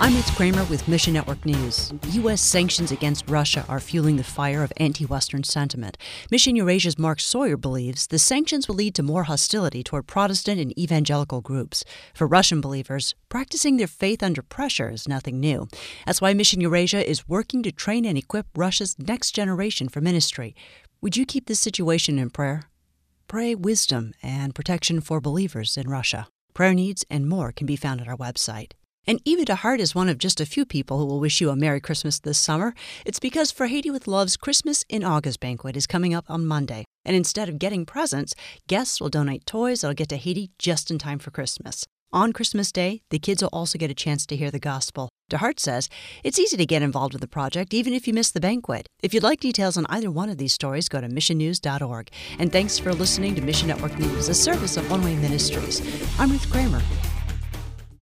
I'm Ruth Kramer with Mission Network News. U.S. sanctions against Russia are fueling the fire of anti-Western sentiment. Mission Eurasia's Mark Sawyer believes the sanctions will lead to more hostility toward Protestant and evangelical groups. For Russian believers, practicing their faith under pressure is nothing new. That's why Mission Eurasia is working to train and equip Russia's next generation for ministry. Would you keep this situation in prayer? Pray wisdom and protection for believers in Russia. Prayer needs and more can be found at our website. And Eva DeHart is one of just a few people who will wish you a Merry Christmas this summer. It's because For Haiti with Love's Christmas in August banquet is coming up on Monday. And instead of getting presents, guests will donate toys that'll get to Haiti just in time for Christmas. On Christmas Day, the kids will also get a chance to hear the gospel. DeHart says it's easy to get involved with the project, even if you miss the banquet. If you'd like details on either one of these stories, go to missionnews.org. And thanks for listening to Mission Network News, a service of One Way Ministries. I'm Ruth Kramer.